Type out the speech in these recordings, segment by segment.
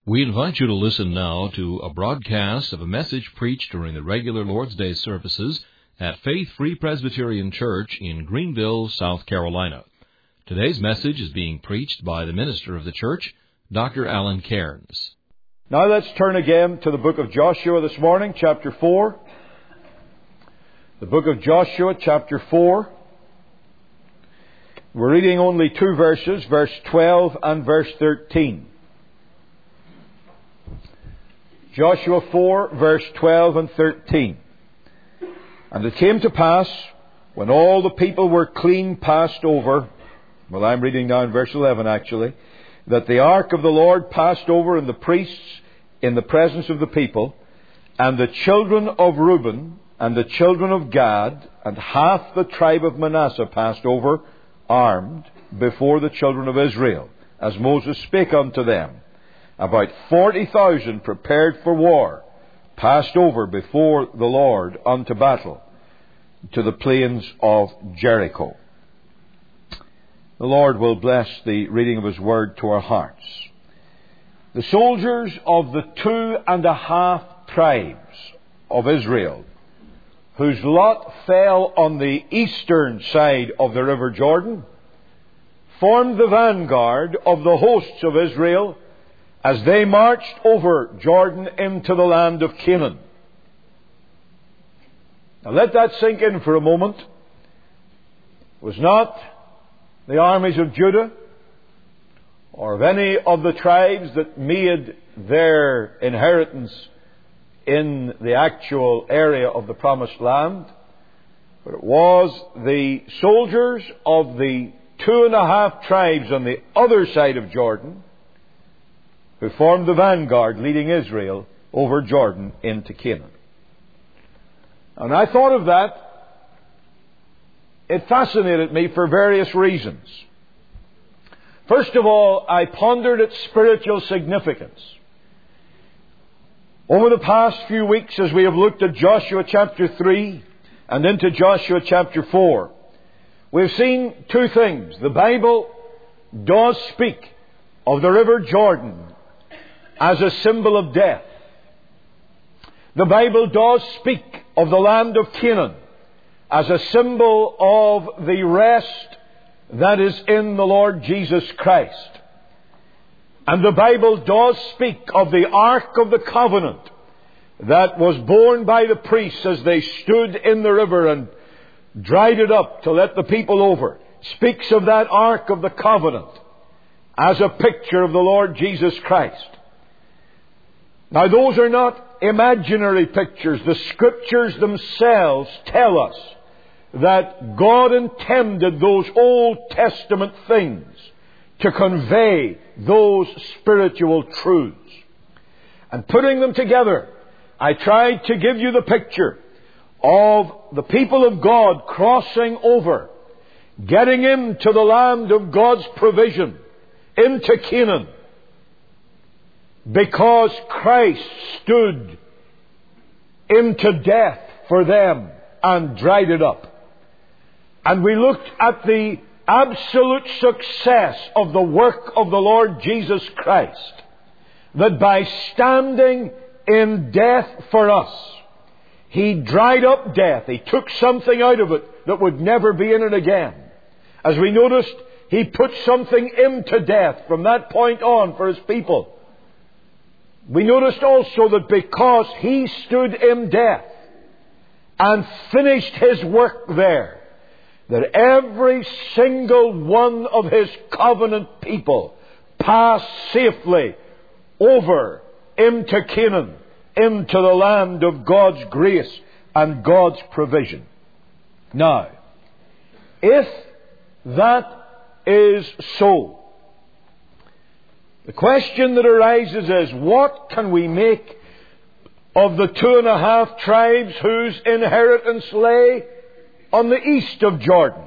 We invite you to listen now to a broadcast of a message preached during the regular Lord's Day services at Faith Free Presbyterian Church in Greenville, South Carolina. Today's message is being preached by the minister of the church, Dr. Alan Cairns. Now let's turn again to the book of Joshua this morning, chapter 4. The book of Joshua, chapter 4. We're reading only two verses, verse 12 and verse 13. Joshua 4, verse 12 and 13. And it came to pass, when all the people were clean passed over, well, I'm reading now in verse 11 actually, that the ark of the Lord passed over, and the priests in the presence of the people, and the children of Reuben, and the children of Gad, and half the tribe of Manasseh passed over, armed, before the children of Israel, as Moses spake unto them. About 40,000 prepared for war passed over before the Lord unto battle to the plains of Jericho. The Lord will bless the reading of His Word to our hearts. The soldiers of the 2.5 tribes of Israel, whose lot fell on the eastern side of the River Jordan, formed the vanguard of the hosts of Israel as they marched over Jordan into the land of Canaan. Now let that sink in for a moment. It was not the armies of Judah or of any of the tribes that made their inheritance in the actual area of the Promised Land, but it was the soldiers of the 2.5 tribes on the other side of Jordan who formed the vanguard leading Israel over Jordan into Canaan. And I thought of that. It fascinated me for various reasons. First of all, I pondered its spiritual significance. Over the past few weeks, as we have looked at Joshua chapter 3 and into Joshua chapter 4, we've seen two things. The Bible does speak of the River Jordan as a symbol of death. The Bible does speak of the land of Canaan as a symbol of the rest that is in the Lord Jesus Christ. And the Bible does speak of the Ark of the Covenant that was borne by the priests as they stood in the river and dried it up to let the people over. Speaks of that Ark of the Covenant as a picture of the Lord Jesus Christ. Now, those are not imaginary pictures. The Scriptures themselves tell us that God intended those Old Testament things to convey those spiritual truths. And putting them together, I tried to give you the picture of the people of God crossing over, getting into the land of God's provision, into Canaan, because Christ stood into death for them and dried it up. And we looked at the absolute success of the work of the Lord Jesus Christ, that by standing in death for us, He dried up death. He took something out of it that would never be in it again. As we noticed, He put something into death from that point on for His people. We noticed also that because He stood in death and finished His work there, that every single one of His covenant people passed safely over into Canaan, into the land of God's grace and God's provision. Now, if that is so, the question that arises is, what can we make of the 2.5 tribes whose inheritance lay on the east of Jordan?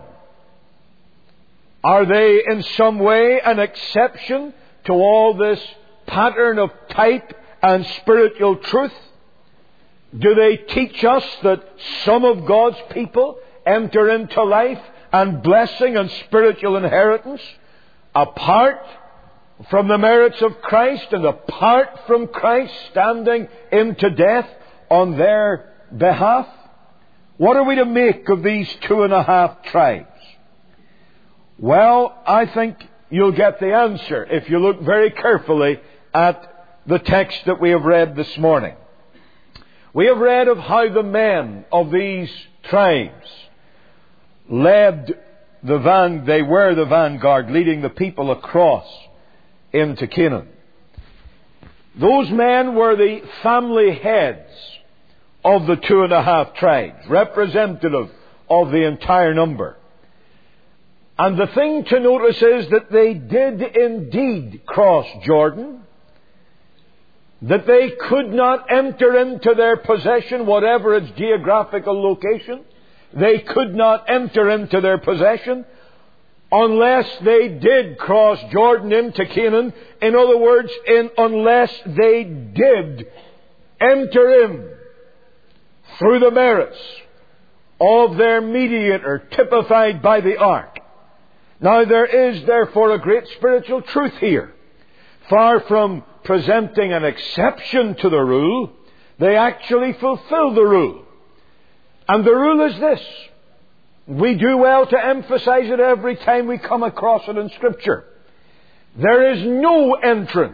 Are they in some way an exception to all this pattern of type and spiritual truth? Do they teach us that some of God's people enter into life and blessing and spiritual inheritance apart from the merits of Christ and apart from Christ, standing into death on their behalf? What are we to make of these 2.5 tribes? Well, I think you'll get the answer if you look very carefully at the text that we have read this morning. We have read of how the men of these tribes led they were the vanguard, leading the people across into Canaan. Those men were the family heads of the 2.5 tribes, representative of the entire number. And the thing to notice is that they did indeed cross Jordan, that they could not enter into their possession, whatever its geographical location. They could not enter into their possession unless they did cross Jordan into Canaan. In other words, unless they did enter in through the merits of their mediator, typified by the ark. Now there is therefore a great spiritual truth here. Far from presenting an exception to the rule, they actually fulfill the rule. And the rule is this. We do well to emphasize it every time we come across it in Scripture. There is no entrance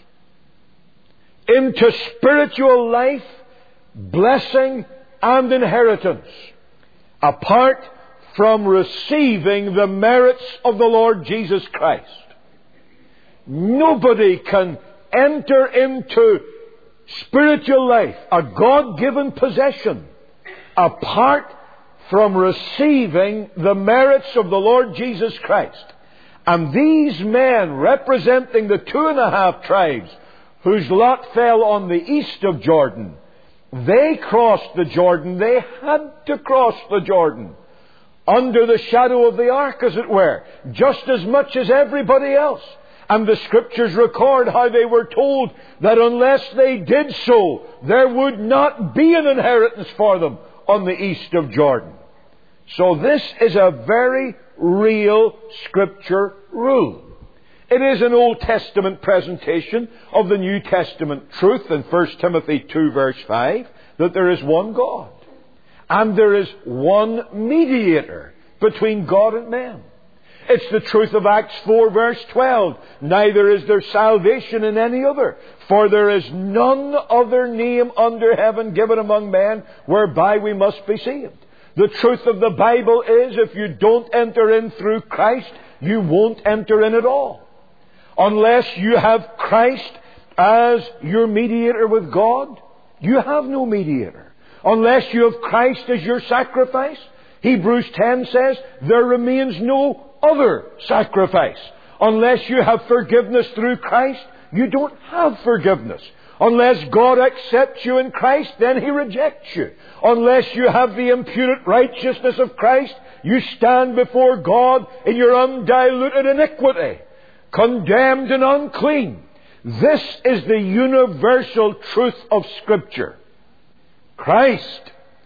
into spiritual life, blessing, and inheritance apart from receiving the merits of the Lord Jesus Christ. Nobody can enter into spiritual life, a God-given possession, apart from receiving the merits of the Lord Jesus Christ. And these men, representing the 2.5 tribes whose lot fell on the east of Jordan, they crossed the Jordan. They had to cross the Jordan under the shadow of the ark, as it were, just as much as everybody else. And the Scriptures record how they were told that unless they did so, there would not be an inheritance for them on the east of Jordan. So this is a very real Scripture rule. It is an Old Testament presentation of the New Testament truth in 1 Timothy 2 verse 5, that there is one God. And there is one mediator between God and men. It's the truth of Acts 4 verse 12. Neither is there salvation in any other, for there is none other name under heaven given among men whereby we must be saved. The truth of the Bible is, if you don't enter in through Christ, you won't enter in at all. Unless you have Christ as your mediator with God, you have no mediator. Unless you have Christ as your sacrifice, Hebrews 10 says, there remains no other sacrifice. Unless you have forgiveness through Christ, you don't have forgiveness. Unless God accepts you in Christ, then He rejects you. Unless you have the imputed righteousness of Christ, you stand before God in your undiluted iniquity, condemned and unclean. This is the universal truth of Scripture. Christ,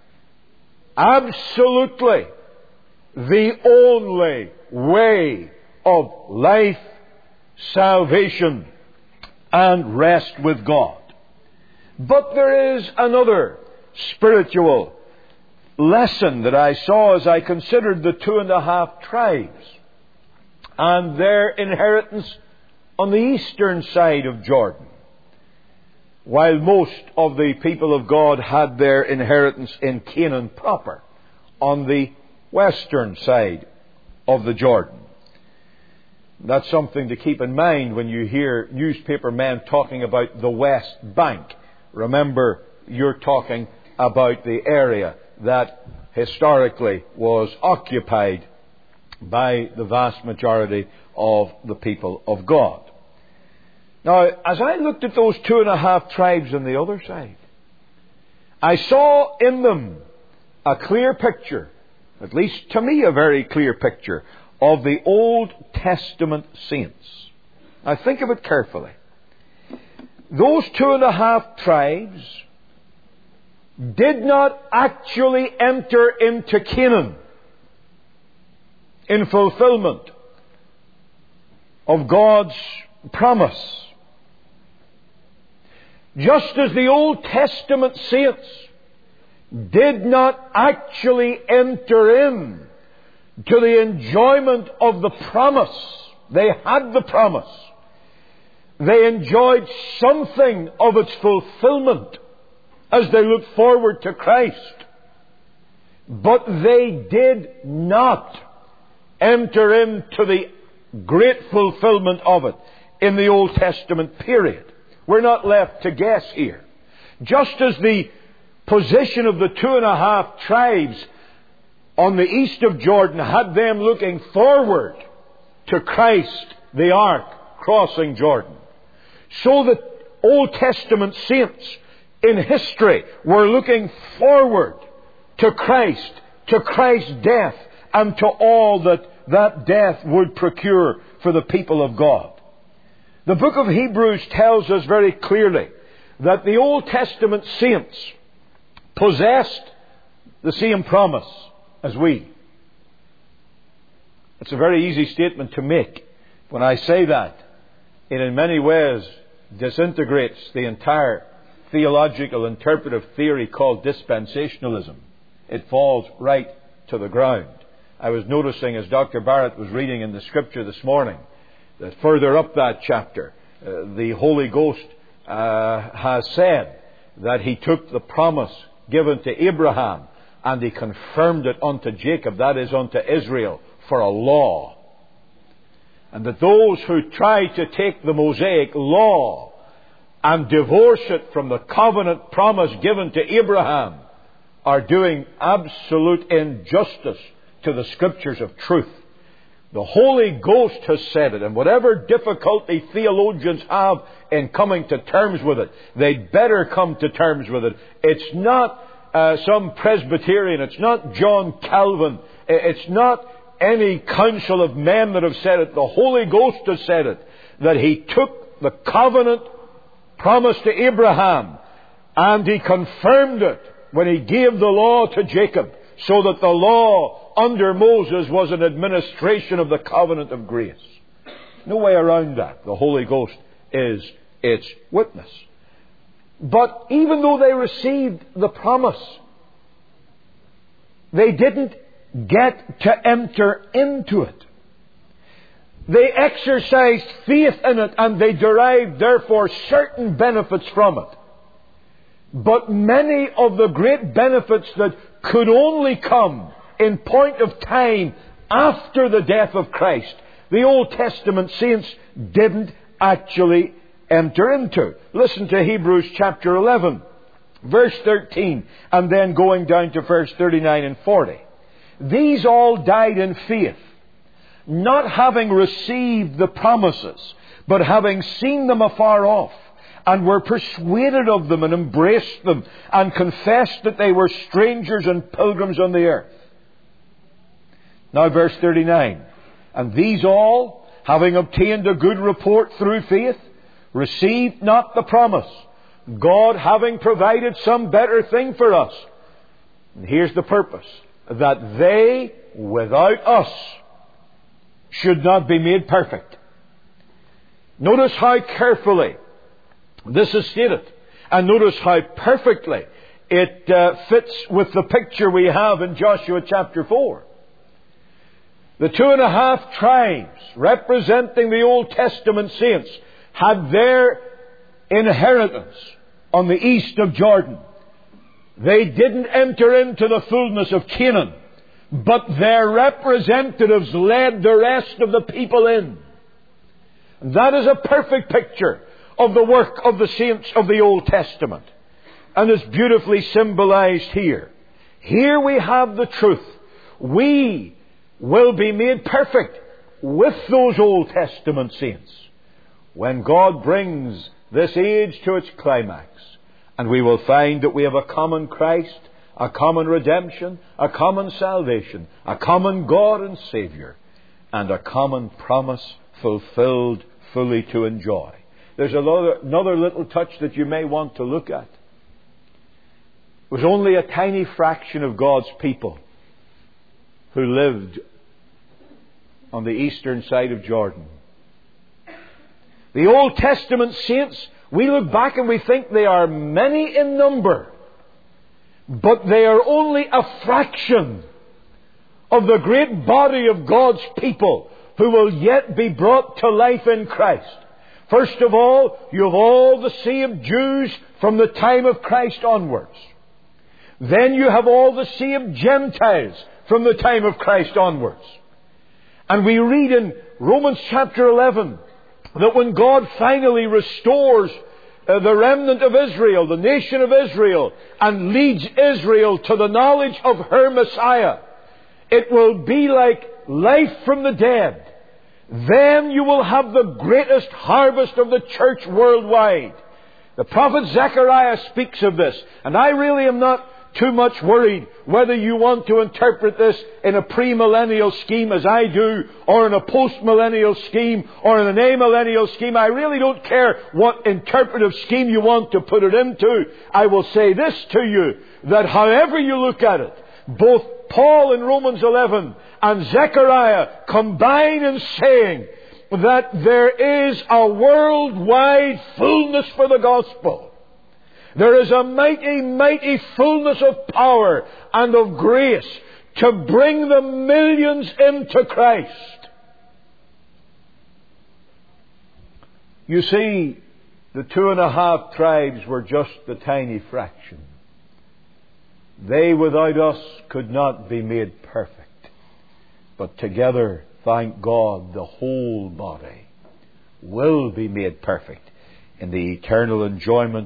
absolutely the only way of life, salvation, and rest with God. But there is another spiritual lesson that I saw as I considered the 2.5 tribes and their inheritance on the eastern side of Jordan, while most of the people of God had their inheritance in Canaan proper, on the western side of the Jordan. That's something to keep in mind when you hear newspaper men talking about the West Bank. Remember, you're talking about the area that historically was occupied by the vast majority of the people of God. Now, as I looked at those 2.5 tribes on the other side, I saw in them a clear picture, at least to me a very clear picture, of the Old Testament saints. Now think of it carefully. Those 2.5 tribes did not actually enter into Canaan in fulfillment of God's promise. Just as the Old Testament saints did not actually enter in to the enjoyment of the promise, they had the promise. They enjoyed something of its fulfillment as they looked forward to Christ. But they did not enter into the great fulfillment of it in the Old Testament period. We're not left to guess here. Just as the position of the 2.5 tribes on the east of Jordan had them looking forward to Christ, the ark, crossing Jordan, so the Old Testament saints in history were looking forward to Christ's death, and to all that death would procure for the people of God. The book of Hebrews tells us very clearly that the Old Testament saints possessed the same promise as we. It's a very easy statement to make. When I say that, it in many ways disintegrates the entire theological interpretive theory called dispensationalism. It falls right to the ground. I was noticing as Dr. Barrett was reading in the Scripture this morning that further up that chapter, the Holy Ghost has said that He took the promise given to Abraham and He confirmed it unto Jacob, that is, unto Israel, for a law. And that those who try to take the Mosaic law and divorce it from the covenant promise given to Abraham are doing absolute injustice to the Scriptures of truth. The Holy Ghost has said it, and whatever difficulty theologians have in coming to terms with it, they'd better come to terms with it. It's not some Presbyterian, it's not John Calvin, it's not any council of men that have said it. The Holy Ghost has said it, that He took the covenant promise to Abraham and He confirmed it when He gave the law to Jacob, so that the law under Moses was an administration of the covenant of grace. No way around that. The Holy Ghost is its witness. But even though they received the promise, they didn't get to enter into it. They exercised faith in it, and they derived therefore certain benefits from it. But many of the great benefits that could only come in point of time after the death of Christ, the Old Testament saints didn't actually enter into. Listen to Hebrews chapter 11, verse 13, and then going down to verse 39 and 40. These all died in faith, not having received the promises, but having seen them afar off, and were persuaded of them, and embraced them, and confessed that they were strangers and pilgrims on the earth. Now verse 39. And these all, having obtained a good report through faith, received not the promise, God having provided some better thing for us. And here's the purpose: that they, without us, should not be made perfect. Notice how carefully this is stated, and notice how perfectly it fits with the picture we have in Joshua chapter 4. The 2.5 tribes representing the Old Testament saints had their inheritance on the east of Jordan. They didn't enter into the fullness of Canaan, but their representatives led the rest of the people in. And that is a perfect picture of the work of the saints of the Old Testament, and is beautifully symbolized here. Here we have the truth. We will be made perfect with those Old Testament saints when God brings this age to its climax, and we will find that we have a common Christ, a common redemption, a common salvation, a common God and Savior, and a common promise fulfilled fully to enjoy. There's another little touch that you may want to look at. It was only a tiny fraction of God's people who lived on the eastern side of Jordan. The Old Testament saints, we look back and we think they are many in number, but they are only a fraction of the great body of God's people who will yet be brought to life in Christ. First of all, you have all the saved Jews from the time of Christ onwards. Then you have all the saved Gentiles from the time of Christ onwards. And we read in Romans chapter 11 that when God finally restores the remnant of Israel, the nation of Israel, and leads Israel to the knowledge of her Messiah, it will be like life from the dead. Then you will have the greatest harvest of the church worldwide. The prophet Zechariah speaks of this, and I really am not too much worried whether you want to interpret this in a premillennial scheme as I do, or in a postmillennial scheme, or in an amillennial scheme. I really don't care what interpretive scheme you want to put it into. I will say this to you, that however you look at it, both Paul in Romans 11 and Zechariah combine in saying that there is a worldwide fullness for the gospel. There is a mighty, mighty fullness of power and of grace to bring the millions into Christ. You see, the 2.5 tribes were just the tiny fraction. They without us could not be made perfect. But together, thank God, the whole body will be made perfect in the eternal enjoyment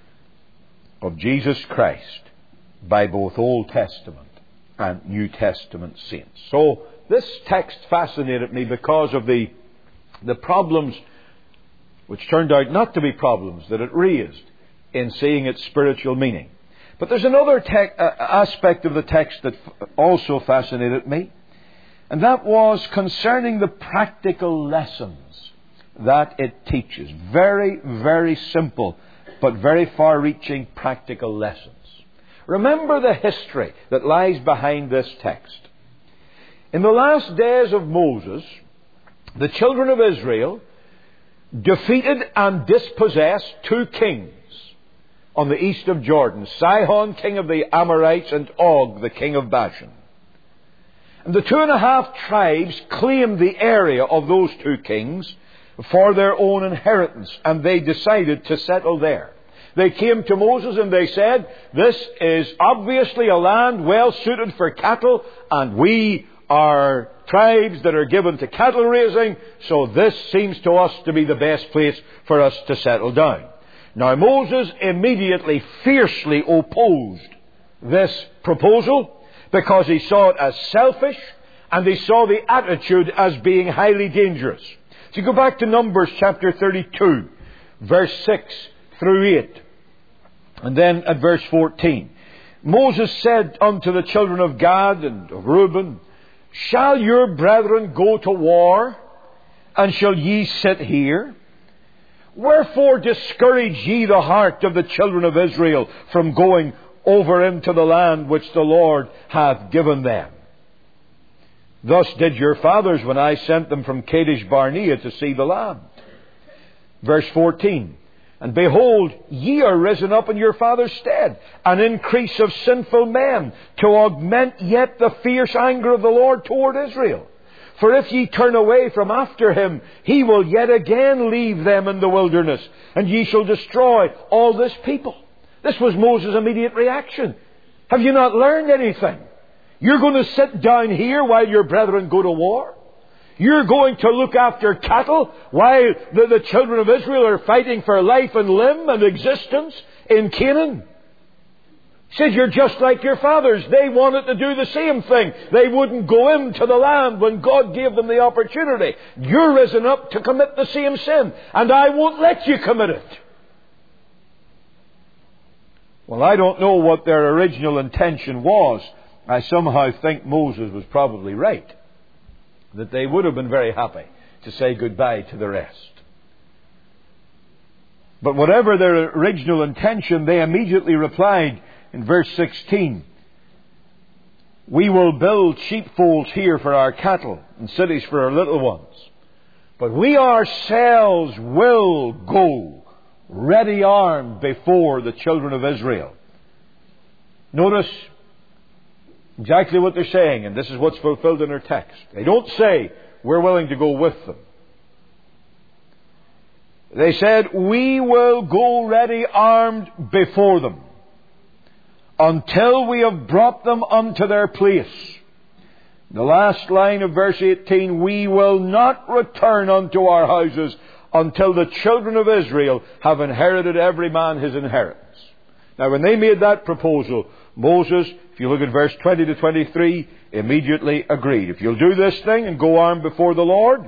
of Jesus Christ by both Old Testament and New Testament saints. So this text fascinated me because of the problems, which turned out not to be problems, that it raised in seeing its spiritual meaning. But there's another aspect of the text that also fascinated me, and that was concerning the practical lessons that it teaches. Very, very simple, but very far-reaching practical lessons. Remember the history that lies behind this text. In the last days of Moses, the children of Israel defeated and dispossessed 2 kings on the east of Jordan, Sihon, king of the Amorites, and Og, the king of Bashan. And the 2.5 tribes claimed the area of those 2 kings for their own inheritance, and they decided to settle there. They came to Moses and they said, this is obviously a land well suited for cattle, and we are tribes that are given to cattle raising, so this seems to us to be the best place for us to settle down. Now Moses immediately fiercely opposed this proposal because he saw it as selfish, and he saw the attitude as being highly dangerous. So you go back to Numbers chapter 32, verse 6 through 8. And then at verse 14. Moses said unto the children of Gad and of Reuben, shall your brethren go to war, and shall ye sit here? Wherefore discourage ye the heart of the children of Israel from going over into the land which the Lord hath given them? Thus did your fathers when I sent them from Kadesh Barnea to see the land. Verse 14. And behold, ye are risen up in your father's stead, an increase of sinful men, to augment yet the fierce anger of the Lord toward Israel. For if ye turn away from after him, he will yet again leave them in the wilderness, and ye shall destroy all this people. This was Moses' immediate reaction. Have you not learned anything? You're going to sit down here while your brethren go to war? You're going to look after cattle while the children of Israel are fighting for life and limb and existence in Canaan? He said, you're just like your fathers. They wanted to do the same thing. They wouldn't go into the land when God gave them the opportunity. You're risen up to commit the same sin, and I won't let you commit it. Well, I don't know what their original intention was. I somehow think Moses was probably right, that they would have been very happy to say goodbye to the rest. But whatever their original intention, they immediately replied in verse 16, we will build sheepfolds here for our cattle and cities for our little ones. But we ourselves will go ready armed before the children of Israel. Notice exactly what they're saying, and this is what's fulfilled in our text. They don't say, we're willing to go with them. They said, we will go ready armed before them until we have brought them unto their place. The last line of verse 18, we will not return unto our houses until the children of Israel have inherited every man his inheritance. Now when they made that proposal, Moses, if you look at verse 20 to 23, immediately agreed. If you'll do this thing and go armed before the Lord,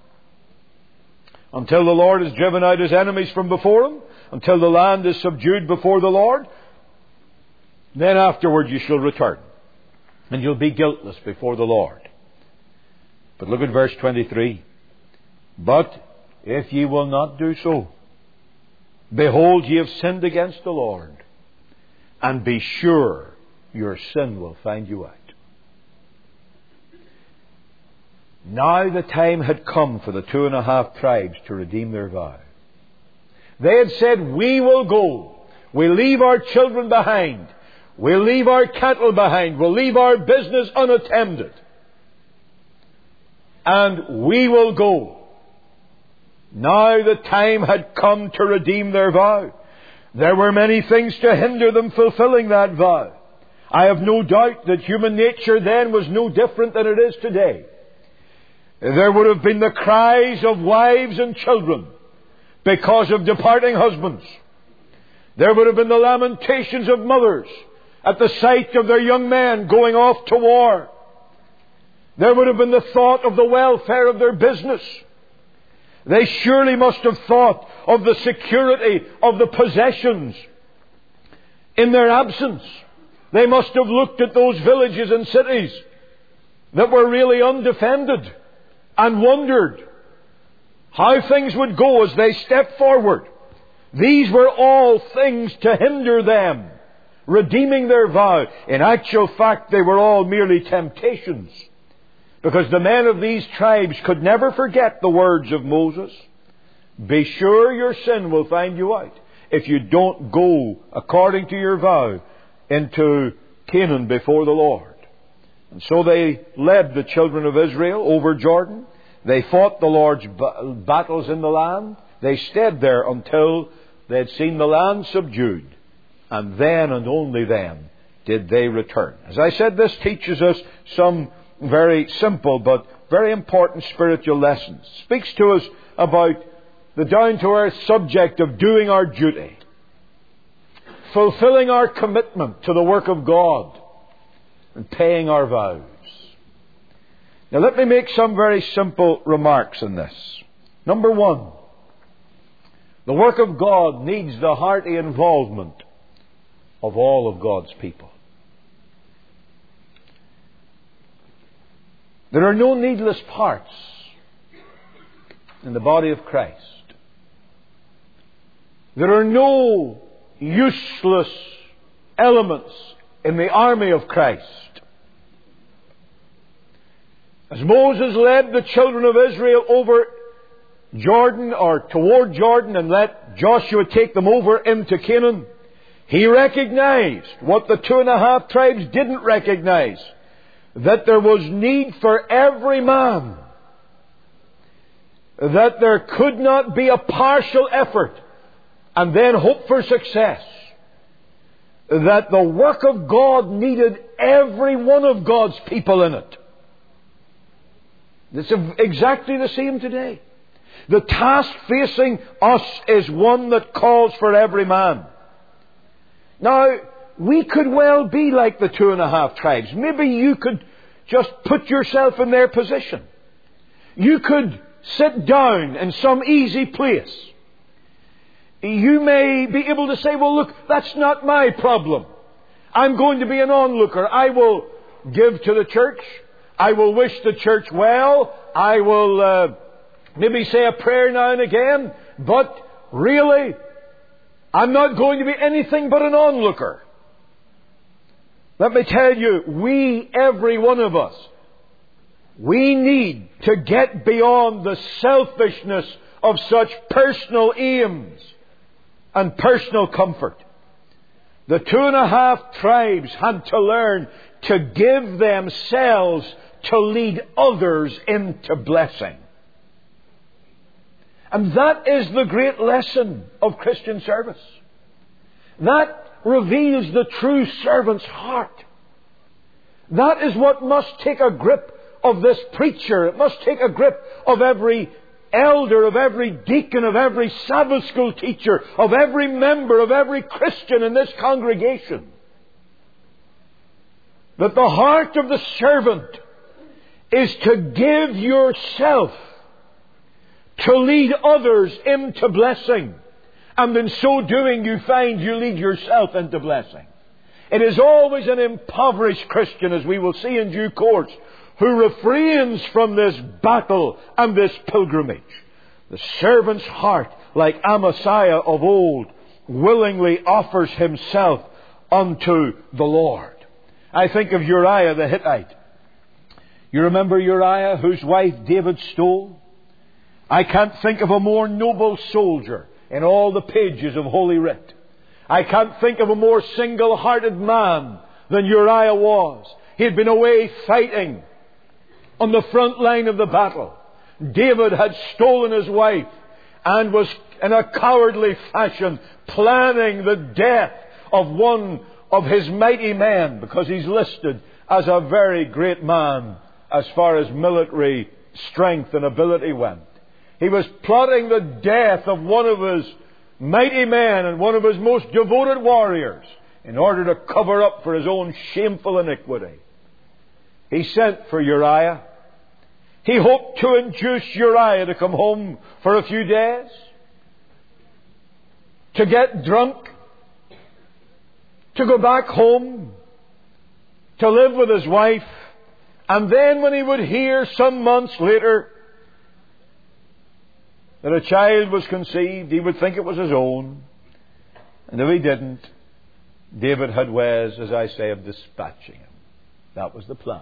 until the Lord has driven out his enemies from before him, until the land is subdued before the Lord, then afterward you shall return, and you'll be guiltless before the Lord. But look at verse 23. But if ye will not do so, behold, ye have sinned against the Lord, and be sure your sin will find you out. Now the time had come for the 2.5 tribes to redeem their vow. They had said, we will go. We'll leave our children behind. We'll leave our cattle behind. We'll leave our business unattended. And we will go. Now the time had come to redeem their vow. There were many things to hinder them fulfilling that vow. I have no doubt that human nature then was no different than it is today. There would have been the cries of wives and children because of departing husbands. There would have been the lamentations of mothers at the sight of their young men going off to war. There would have been the thought of the welfare of their business. They surely must have thought of the security of the possessions in their absence. They must have looked at those villages and cities that were really undefended and wondered how things would go as they stepped forward. These were all things to hinder them redeeming their vow. In actual fact, they were all merely temptations, because the men of these tribes could never forget the words of Moses. Be sure your sin will find you out if you don't go according to your vow into Canaan before the Lord. And so they led the children of Israel over Jordan. They fought the Lord's battles in the land. They stayed there until they had seen the land subdued. And then and only then did they return. As I said, this teaches us some very simple but very important spiritual lessons. It speaks to us about the down-to-earth subject of doing our duty, fulfilling our commitment to the work of God, and paying our vows. Now let me make some very simple remarks on this. Number one, the work of God needs the hearty involvement of all of God's people. There are no needless parts in the body of Christ. There are no useless elements in the army of Christ. As Moses led the children of Israel over Jordan, or toward Jordan, and let Joshua take them over into Canaan, he recognized what the 2.5 tribes didn't recognize, that there was need for every man, that there could not be a partial effort and then hope for success, that the work of God needed every one of God's people in it. It's exactly the same today. The task facing us is one that calls for every man. Now, we could well be like the 2.5 tribes. Maybe you could just put yourself in their position. You could sit down in some easy place. You may be able to say, well, look, that's not my problem. I'm going to be an onlooker. I will give to the church. I will wish the church well. I will maybe say a prayer now and again. But really, I'm not going to be anything but an onlooker. Let me tell you, every one of us, We need to get beyond the selfishness of such personal aims and personal comfort. The 2.5 tribes had to learn to give themselves to lead others into blessing. And that is the great lesson of Christian service. That reveals the true servant's heart. That is what must take a grip of this preacher. It must take a grip of every elder, of every deacon, of every Sabbath school teacher, of every member, of every Christian in this congregation. That the heart of the servant is to give yourself to lead others into blessing. And in so doing, you find you lead yourself into blessing. It is always an impoverished Christian, as we will see in due course, who refrains from this battle and this pilgrimage. The servant's heart, like Amaziah of old, willingly offers himself unto the Lord. I think of Uriah the Hittite. You remember Uriah, whose wife David stole? I can't think of a more noble soldier in all the pages of Holy Writ. I can't think of a more single-hearted man than Uriah was. He had been away fighting on the front line of the battle. David had stolen his wife and was in a cowardly fashion planning the death of one of his mighty men, because he's listed as a very great man as far as military strength and ability went. He was plotting the death of one of his mighty men and one of his most devoted warriors in order to cover up for his own shameful iniquity. He sent for Uriah. He hoped to induce Uriah to come home for a few days, to get drunk, to go back home, to live with his wife, and then when he would hear some months later that a child was conceived, he would think it was his own. And if he didn't, David had ways, as I say, of dispatching him. That was the plan.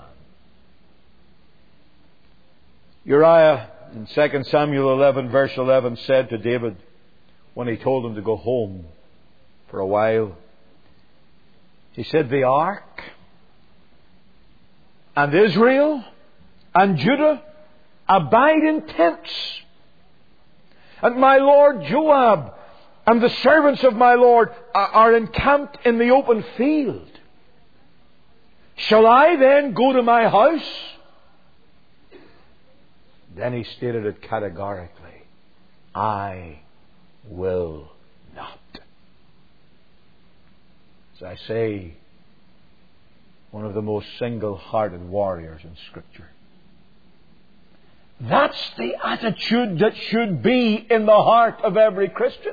Uriah, in 2 Samuel 11, verse 11, said to David, when he told him to go home for a while, he said, "The ark and Israel and Judah abide in tents, and my lord Joab and the servants of my lord are encamped in the open field. Shall I then go to my house?" Then he stated it categorically, "I will not." As I say, one of the most single-hearted warriors in Scripture. That's the attitude that should be in the heart of every Christian.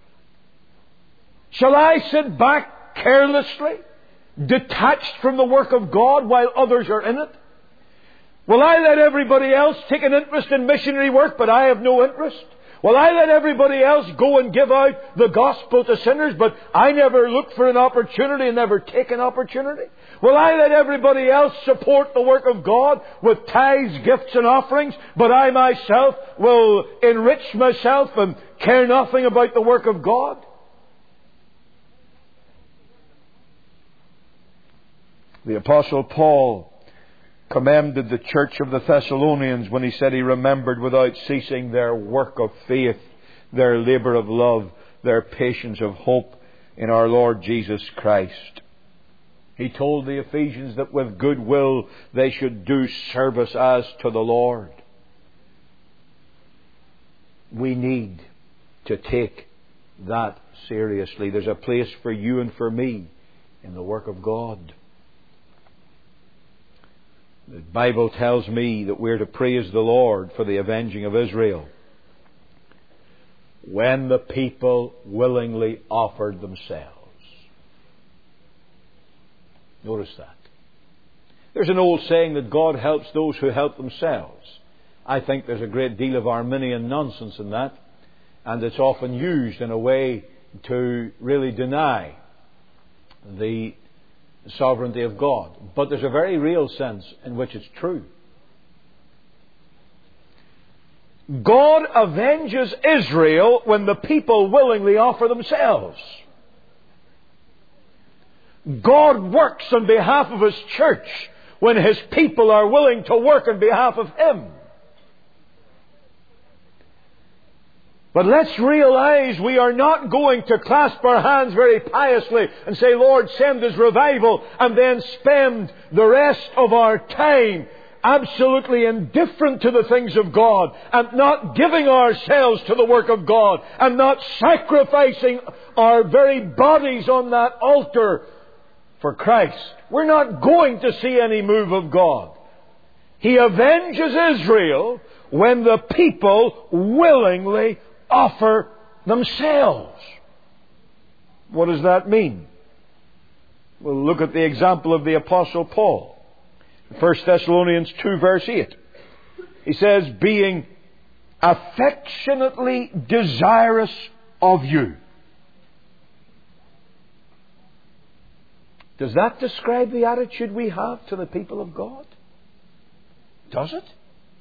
Shall I sit back carelessly, detached from the work of God while others are in it? Will I let everybody else take an interest in missionary work, but I have no interest? Will I let everybody else go and give out the gospel to sinners, but I never look for an opportunity and never take an opportunity? Will I let everybody else support the work of God with tithes, gifts and offerings, but I myself will enrich myself and care nothing about the work of God? The Apostle Paul commended the church of the Thessalonians when he said he remembered without ceasing their work of faith, their labour of love, their patience of hope in our Lord Jesus Christ. He told the Ephesians that with good will they should do service as to the Lord. We need to take that seriously. There's a place for you and for me in the work of God. The Bible tells me that we're to praise the Lord for the avenging of Israel when the people willingly offered themselves. Notice that. There's an old saying that God helps those who help themselves. I think there's a great deal of Arminian nonsense in that, and it's often used in a way to really deny the sovereignty of God. But there's a very real sense in which it's true. God avenges Israel when the people willingly offer themselves. God works on behalf of His church when His people are willing to work on behalf of Him. But let's realize we are not going to clasp our hands very piously and say, Lord, send us revival, and then spend the rest of our time absolutely indifferent to the things of God, and not giving ourselves to the work of God, and not sacrificing our very bodies on that altar for Christ. We're not going to see any move of God. He avenges Israel when the people willingly offer themselves. What does that mean? We'll look at the example of the Apostle Paul. 1 Thessalonians 2 verse 8. He says, being affectionately desirous of you. Does that describe the attitude we have to the people of God? Does it?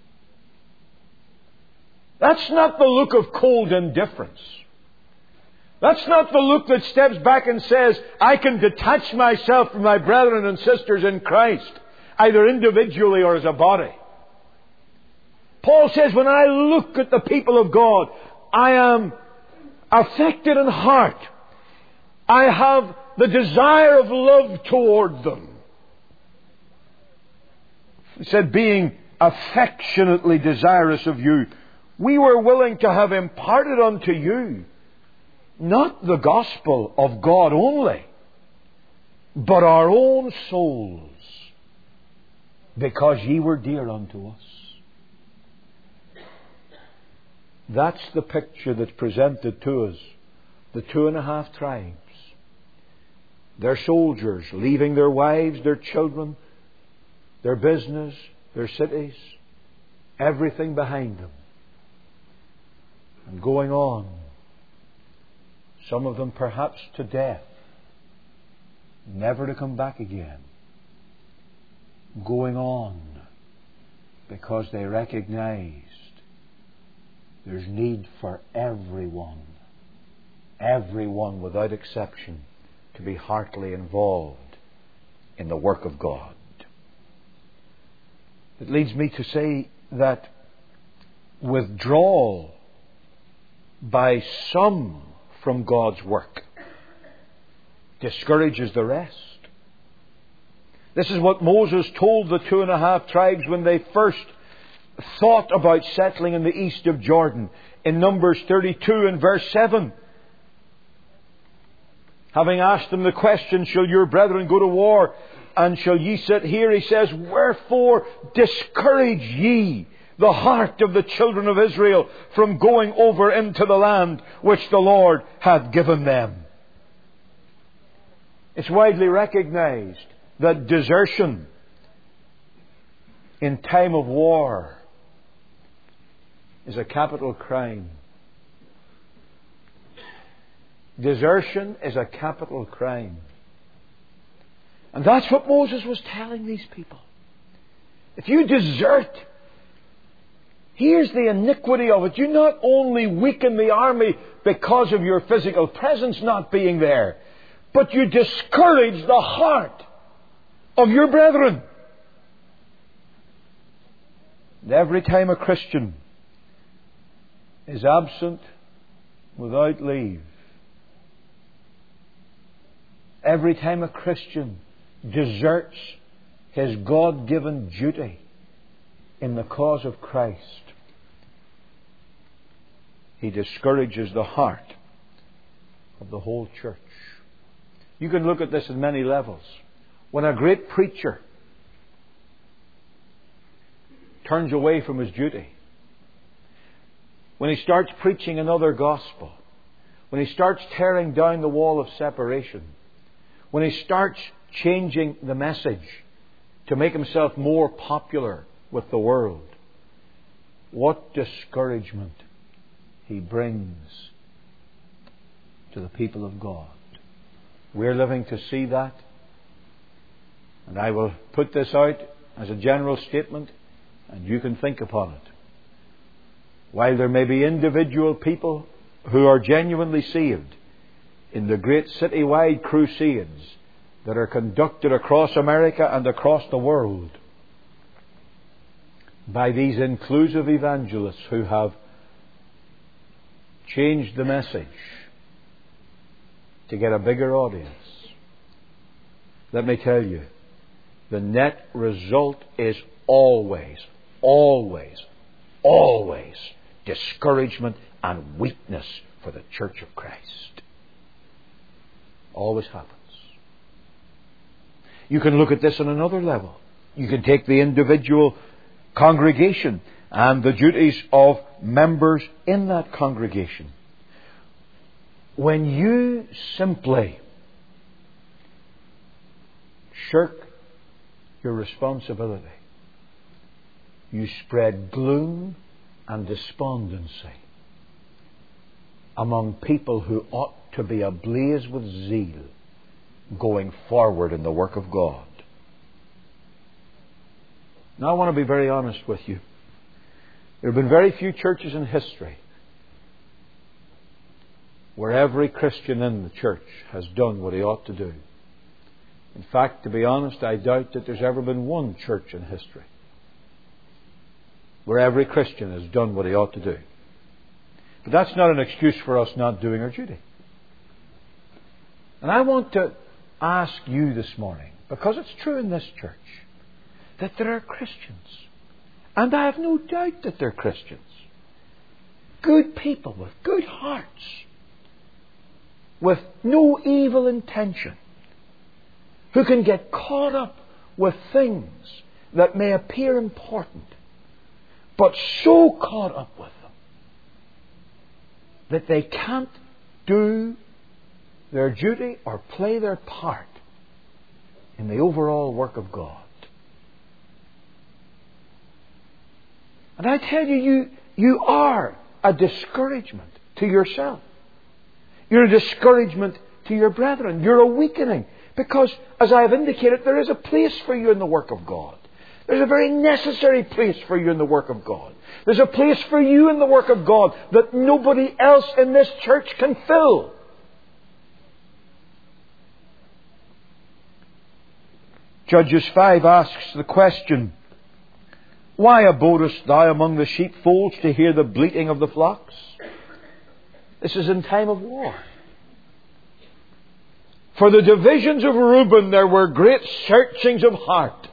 That's not the look of cold indifference. That's not the look that steps back and says, I can detach myself from my brethren and sisters in Christ, either individually or as a body. Paul says, when I look at the people of God, I am affected in heart. I have the desire of love toward them. He said, being affectionately desirous of you, we were willing to have imparted unto you not the gospel of God only, but our own souls, because ye were dear unto us. That's the picture that's presented to us. The 2.5 tribes. Their soldiers leaving their wives, their children, their business, their cities, everything behind them, and going on. Some of them perhaps to death, never to come back again. Going on because they recognized there's need for everyone without exception, to be heartily involved in the work of God. It leads me to say that withdrawal by some from God's work discourages the rest. This is what Moses told the 2.5 tribes when they first thought about settling in the east of Jordan. In Numbers 32 and verse 7, having asked them the question, shall your brethren go to war, and shall ye sit here? He says, wherefore discourage ye the heart of the children of Israel from going over into the land which the Lord hath given them. It's widely recognized that desertion in time of war is a capital crime. Desertion is a capital crime. And that's what Moses was telling these people. If you desert, here's the iniquity of it. You not only weaken the army because of your physical presence not being there, but you discourage the heart of your brethren. And every time a Christian is absent without leave, every time a Christian deserts his God-given duty in the cause of Christ, he discourages the heart of the whole church. You can look at this at many levels. When a great preacher turns away from his duty, when he starts preaching another gospel, when he starts tearing down the wall of separation, when he starts changing the message to make himself more popular with the world, what discouragement he brings to the people of God. We're living to see that. And I will put this out as a general statement, and you can think upon it. while there may be individual people who are genuinely saved in the great citywide crusades that are conducted across America and across the world by these inclusive evangelists who have changed the message to get a bigger audience, let me tell you, the net result is always discouragement and weakness for the Church of Christ. Always happens. You can look at this on another level. You can take the individual congregation and the duties of members in that congregation. When you simply shirk your responsibility, you spread gloom and despondency among people who ought to be ablaze with zeal going forward in the work of God. Now I want to be very honest with you. There have been very few churches in history where every Christian in the church has done what he ought to do. In fact, to be honest, I doubt that there's ever been one church in history where every Christian has done what he ought to do. But that's not an excuse for us not doing our duty. And I want to ask you this morning, because it's true in this church, that there are Christians, and I have no doubt that they're Christians, good people with good hearts, with no evil intention, who can get caught up with things that may appear important, but so caught up with them that they can't do their duty or play their part in the overall work of God. And I tell you, you are a discouragement to yourself. You're a discouragement to your brethren. You're a weakening. Because, as I have indicated, there is a place for you in the work of God. There's a very necessary place for you in the work of God. There's a place for you in the work of God that nobody else in this church can fill. Judges 5 asks the question, "Why abodest thou among the sheepfolds to hear the bleating of the flocks?" This is in time of war. For the divisions of Reuben there were great searchings of heart.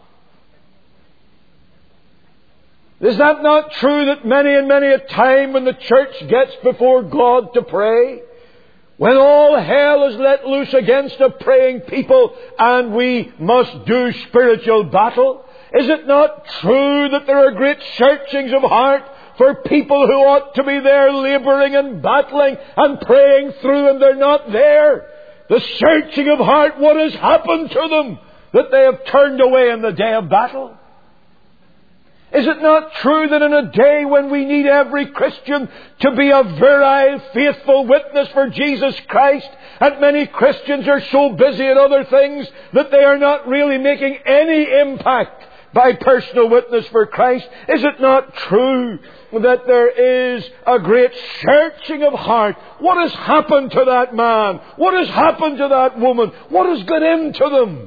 Is that not true that many and many a time when the church gets before God to pray, when all hell is let loose against a praying people and we must do spiritual battle, is it not true that there are great searchings of heart for people who ought to be there labouring and battling and praying through, and they're not there? The searching of heart, what has happened to them that they have turned away in the day of battle? Is it not true that in a day when we need every Christian to be a virile, faithful witness for Jesus Christ, and many Christians are so busy at other things that they are not really making any impact by personal witness for Christ? Is it not true that there is a great searching of heart? What has happened to that man? What has happened to that woman? What has got into them?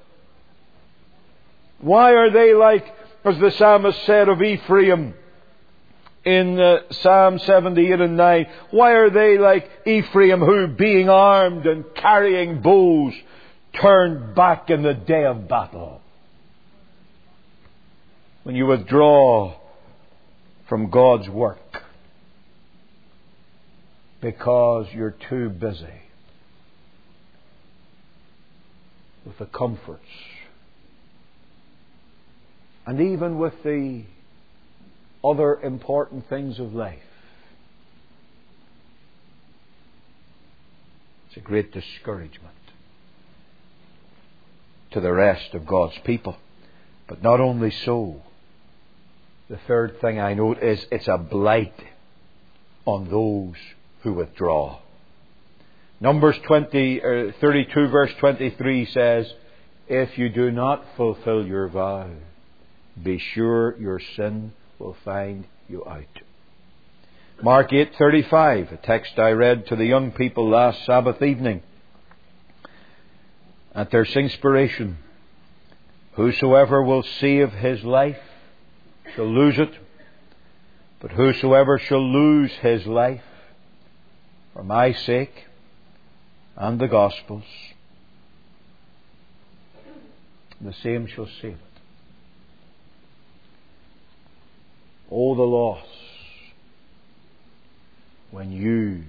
Why are they like, as the psalmist said of Ephraim in Psalm 78 and 9, why are they like Ephraim, who, being armed and carrying bows, turned back in the day of battle? When you withdraw from God's work because you're too busy with the comforts and even with the other important things of life, it's a great discouragement to the rest of God's people. But not only so, the third thing I note is it's a blight on those who withdraw. Numbers 32 verse 23 says, "If you do not fulfill your vow, be sure your sin will find you out." Mark 8:35, a text I read to the young people last Sabbath evening at their Singspiration. Whosoever will save his life shall lose it, but whosoever shall lose his life for my sake and the Gospel's, the same shall save it. Oh, the loss when you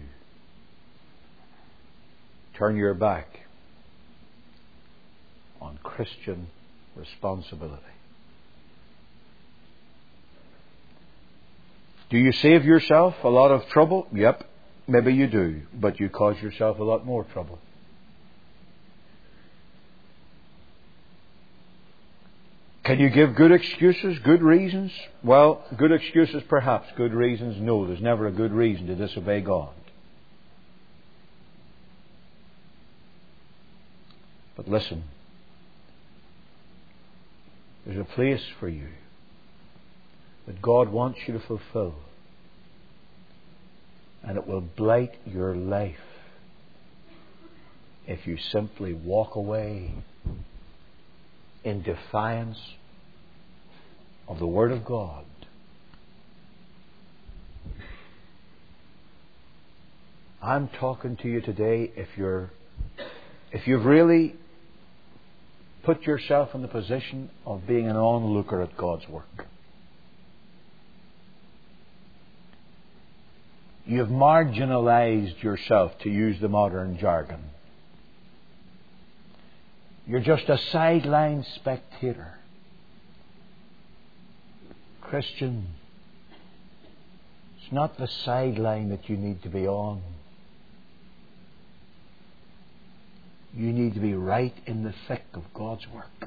turn your back on Christian responsibility. Do you save yourself a lot of trouble? Yep, maybe you do, but you cause yourself a lot more trouble. Can you give good excuses, good reasons? Well, good excuses perhaps, good reasons no. There's never a good reason to disobey God. But listen, there's a place for you that God wants you to fulfill, and it will blight your life if you simply walk away in defiance of the Word of God. I'm talking to you today if you've really put yourself in the position of being an onlooker at God's work. You've marginalized yourself, to use the modern jargon. You're just a sideline spectator. Christian, it's not the sideline that you need to be on. You need to be right in the thick of God's work.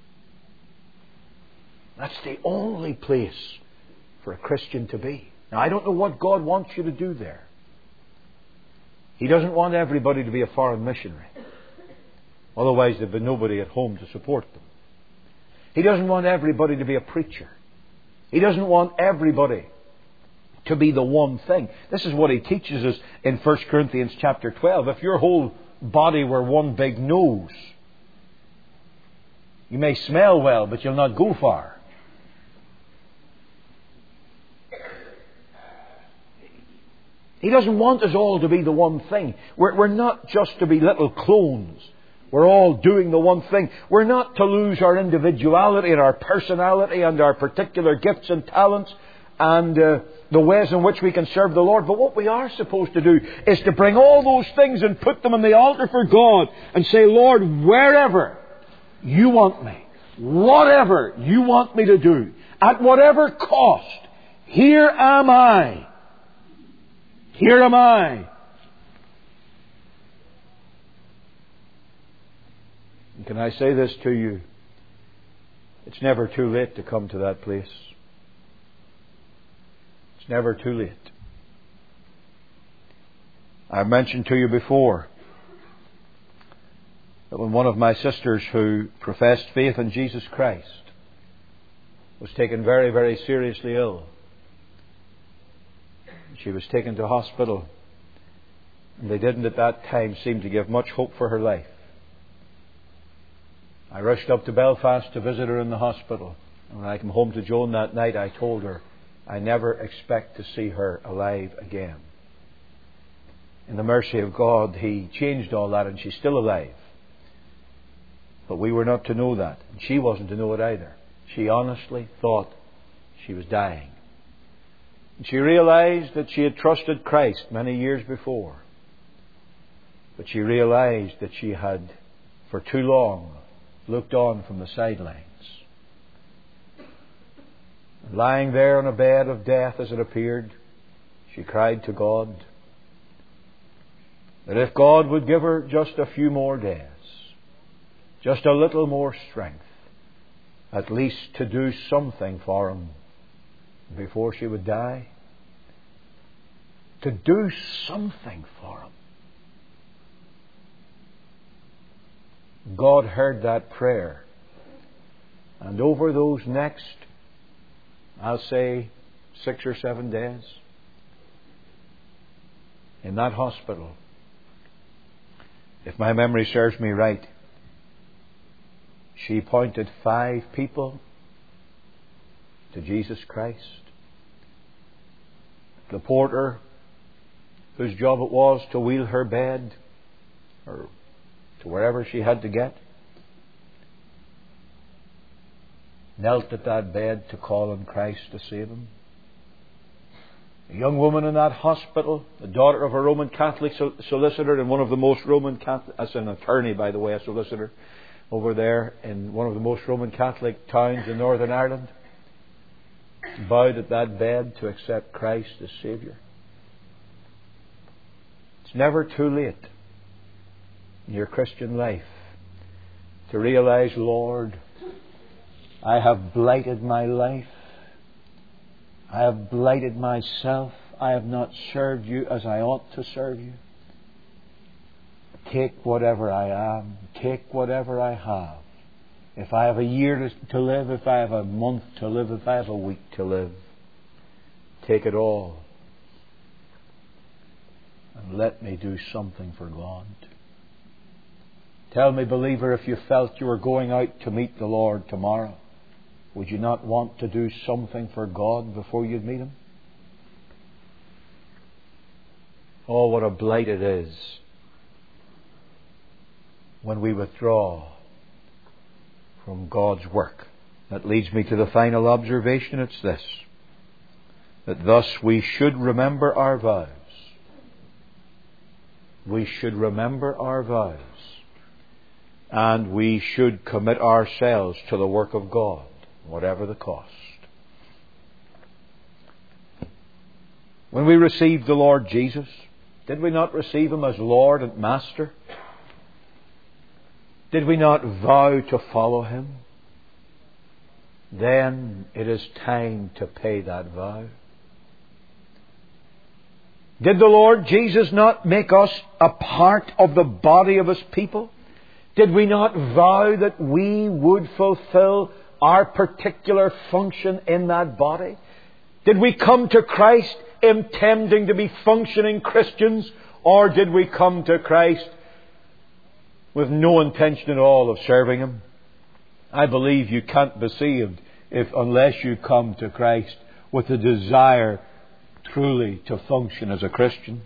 That's the only place for a Christian to be. Now, I don't know what God wants you to do there. He doesn't want everybody to be a foreign missionary. Otherwise, there'd be nobody at home to support them. He doesn't want everybody to be a preacher. He doesn't want everybody to be the one thing. This is what he teaches us in 1 Corinthians chapter 12. If your whole body were one big nose, you may smell well, but you'll not go far. He doesn't want us all to be the one thing. We're not just to be little clones. We're all doing the one thing. We're not to lose our individuality and our personality and our particular gifts and talents and the ways in which we can serve the Lord. But what we are supposed to do is to bring all those things and put them on the altar for God and say, Lord, wherever you want me, whatever you want me to do, at whatever cost, here am I. Here am I. And can I say this to you? It's never too late to come to that place. It's never too late. I mentioned to you before that when one of my sisters who professed faith in Jesus Christ was taken very, very seriously ill, she was taken to hospital, and they didn't at that time seem to give much hope for her life. I rushed up to Belfast to visit her in the hospital. And when I came home to Joan that night, I told her I never expect to see her alive again. In the mercy of God, He changed all that, and she's still alive. But we were not to know that. And she wasn't to know it either. She honestly thought she was dying. And she realized that she had trusted Christ many years before. But she realized that she had, for too long, looked on from the sidelines. And lying there on a bed of death as it appeared, she cried to God that if God would give her just a few more days, just a little more strength, at least to do something for Him before she would die. To do something for Him. God heard that prayer. And over those next, I'll say, 6 or 7 days, in that hospital, if my memory serves me right, she pointed 5 people to Jesus Christ. The porter, whose job it was to wheel her bed or to wherever she had to get, knelt at that bed to call on Christ to save him. A young woman in that hospital, the daughter of a Roman Catholic solicitor in one of the most Roman Catholic, as an attorney, by the way, a solicitor over there in one of the most Roman Catholic towns in Northern Ireland, bowed at that bed to accept Christ as Saviour. It's never too late in your Christian life to realize, Lord, I have blighted my life. I have blighted myself. I have not served you as I ought to serve you. Take whatever I am. Take whatever I have. If I have a year to live, if I have a month to live, if I have a week to live, take it all. And let me do something for God. Tell me, believer, if you felt you were going out to meet the Lord tomorrow, would you not want to do something for God before you'd meet Him? Oh, what a blight it is when we withdraw from God's work. That leads me to the final observation. It's this: that thus we should remember our vows. We should remember our vows. And we should commit ourselves to the work of God, whatever the cost. When we received the Lord Jesus, did we not receive Him as Lord and Master? Did we not vow to follow Him? Then it is time to pay that vow. Did the Lord Jesus not make us a part of the body of His people? Did we not vow that we would fulfill our particular function in that body? Did we come to Christ intending to be functioning Christians, or did we come to Christ with no intention at all of serving Him? I believe you can't be saved unless you come to Christ with a desire truly to function as a Christian.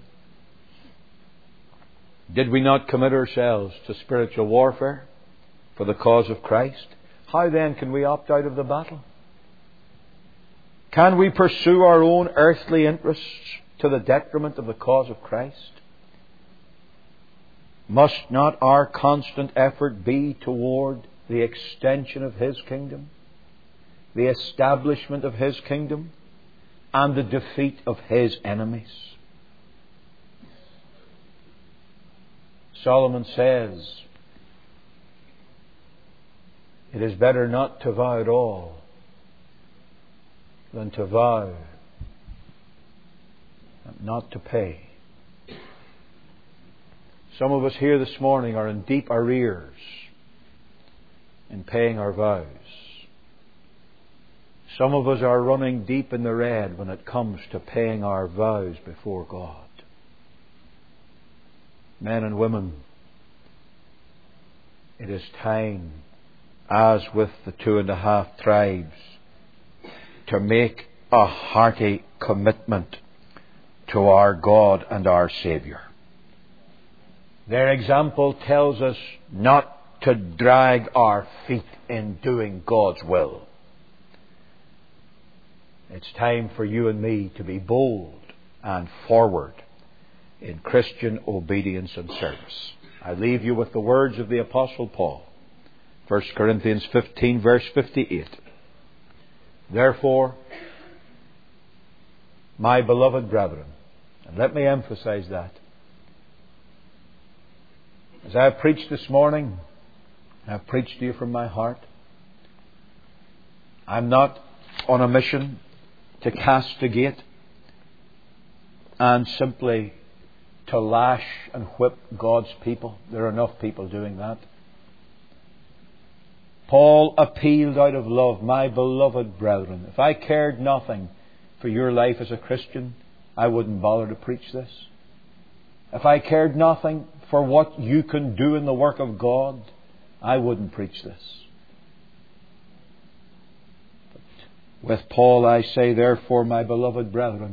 Did we not commit ourselves to spiritual warfare for the cause of Christ? How then can we opt out of the battle? Can we pursue our own earthly interests to the detriment of the cause of Christ? Must not our constant effort be toward the extension of His kingdom, the establishment of His kingdom, and the defeat of His enemies? Solomon says, it is better not to vow at all than to vow and not to pay. Some of us here this morning are in deep arrears in paying our vows. Some of us are running deep in the red when it comes to paying our vows before God. Men and women, it is time, as with the 2.5 tribes, to make a hearty commitment to our God and our Saviour. Their example tells us not to drag our feet in doing God's will. It's time for you and me to be bold and forward in Christian obedience and service. I leave you with the words of the Apostle Paul. 1 Corinthians 15 verse 58. Therefore, my beloved brethren, and let me emphasize that, as I have preached this morning, I have preached to you from my heart. I'm not on a mission to castigate and simply to lash and whip God's people. There are enough people doing that. Paul appealed out of love, my beloved brethren. If I cared nothing for your life as a Christian, I wouldn't bother to preach this. if I cared nothing for what you can do in the work of God, I wouldn't preach this. But with Paul I say, therefore, my beloved brethren,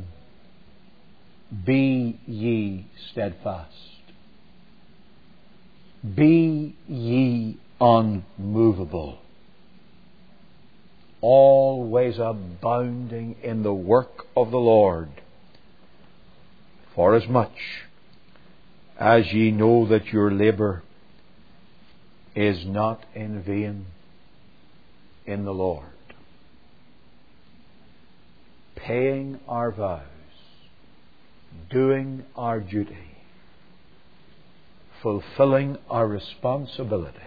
be ye steadfast. Be ye unmovable, always abounding in the work of the Lord, forasmuch as ye know that your labour is not in vain in the Lord. Paying our vows, doing our duty, fulfilling our responsibility.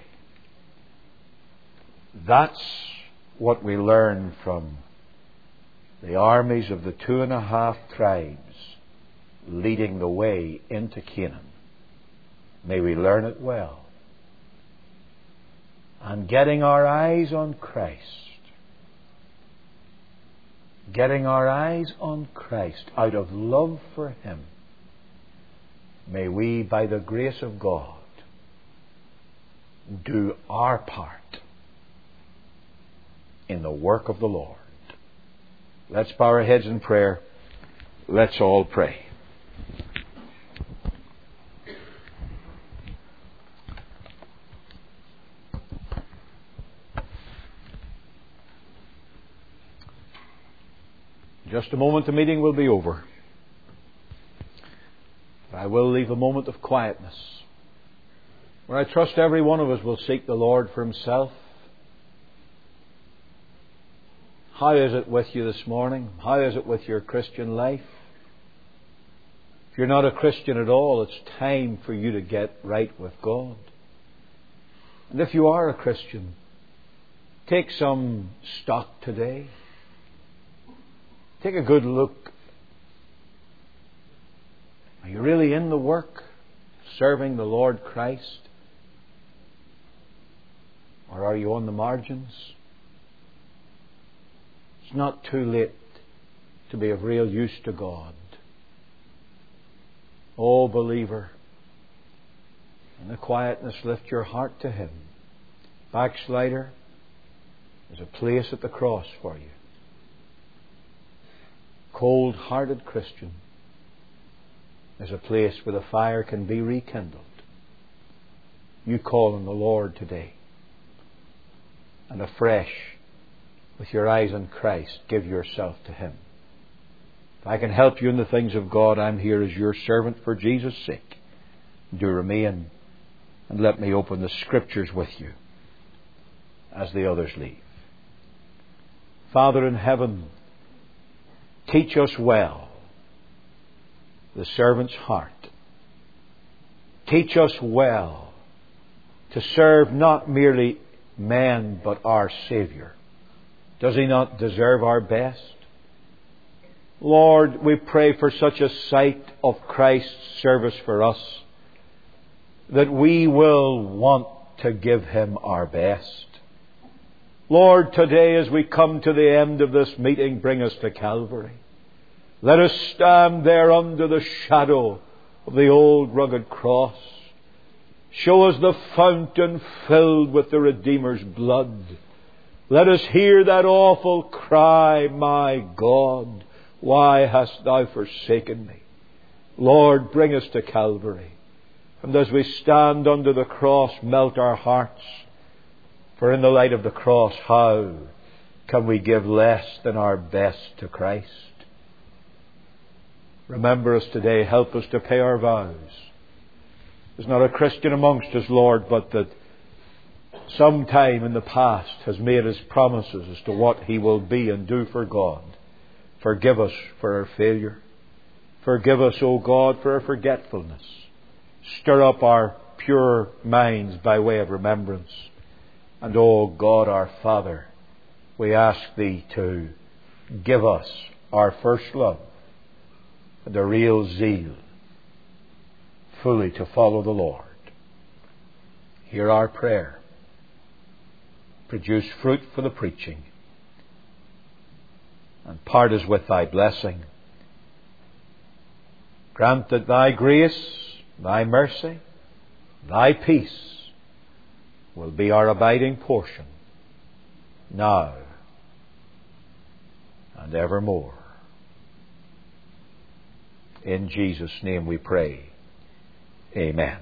That's what we learn from the armies of the 2.5 tribes leading the way into Canaan. May we learn it well. And getting our eyes on Christ, getting our eyes on Christ out of love for Him, may we, by the grace of God, do our part in the work of the Lord. Let's bow our heads in prayer. Let's all pray. In just a moment the meeting will be over. I will leave a moment of quietness where I trust every one of us will seek the Lord for Himself. How is it with you this morning? How is it with your Christian life? If you're not a Christian at all, it's time for you to get right with God. And if you are a Christian, take some stock today. Take a good look. Are you really in the work, serving the Lord Christ? Or are you on the margins? It's not too late to be of real use to God. Oh, believer, in the quietness, lift your heart to Him. Backslider, there's a place at the cross for you. Cold-hearted Christian, there's a place where the fire can be rekindled. You call on the Lord today. And afresh, with your eyes on Christ, give yourself to Him. If I can help you in the things of God, I'm here as your servant for Jesus' sake. Do remain and let me open the Scriptures with you as the others leave. Father in heaven, teach us well the servant's heart. Teach us well to serve not merely men but our Saviour. Does He not deserve our best? Lord, we pray for such a sight of Christ's service for us that we will want to give Him our best. Lord, today as we come to the end of this meeting, bring us to Calvary. Let us stand there under the shadow of the old rugged cross. Show us the fountain filled with the Redeemer's blood. Let us hear that awful cry, my God, why hast Thou forsaken me? Lord, bring us to Calvary. And as we stand under the cross, melt our hearts. For in the light of the cross, how can we give less than our best to Christ? Remember us today. Help us to pay our vows. There's not a Christian amongst us, Lord, but that sometime in the past has made his promises as to what he will be and do for God. Forgive us for our failure. Forgive us, O God, for our forgetfulness. Stir up our pure minds by way of remembrance. And, O God, our Father, we ask Thee to give us our first love and a real zeal fully to follow the Lord. Hear our prayer. Produce fruit for the preaching. And part us with Thy blessing. Grant that Thy grace Thy mercy, Thy peace will be our abiding portion now and evermore. In Jesus' name we pray. Amen.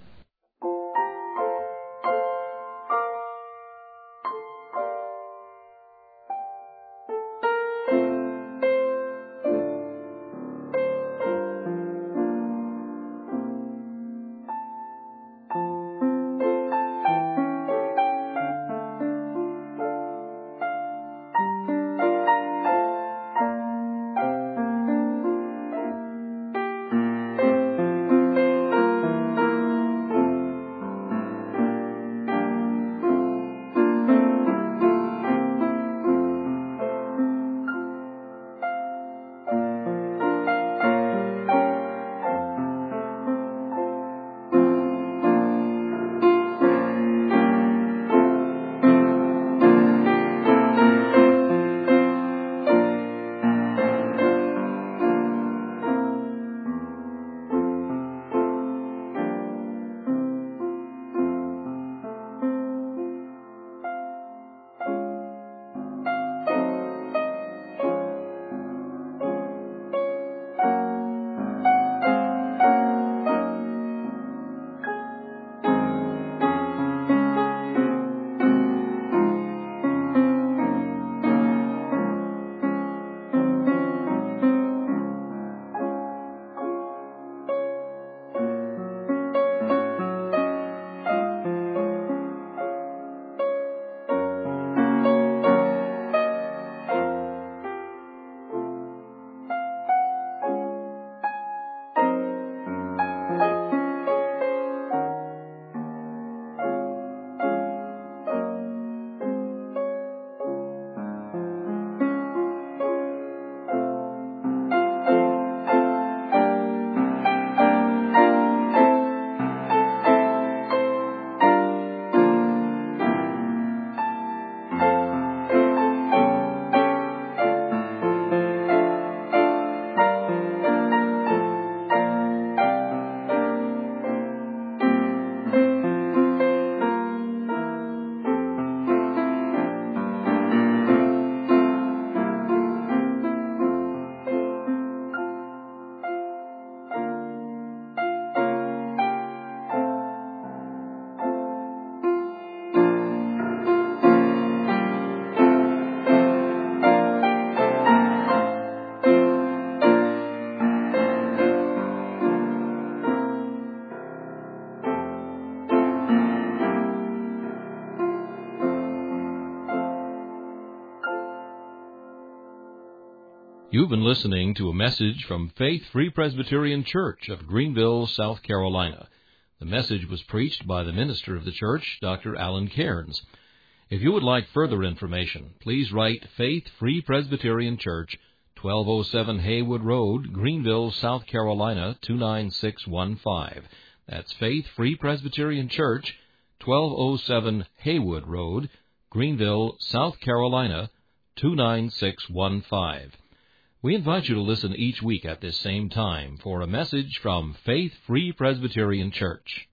You've been listening to a message from Faith Free Presbyterian Church of Greenville, South Carolina. The message was preached by the minister of the church, Dr. Alan Cairns. If you would like further information, please write Faith Free Presbyterian Church, 1207 Haywood Road, Greenville, South Carolina, 29615. That's Faith Free Presbyterian Church, 1207 Haywood Road, Greenville, South Carolina, 29615. We invite you to listen each week at this same time for a message from Faith Free Presbyterian Church.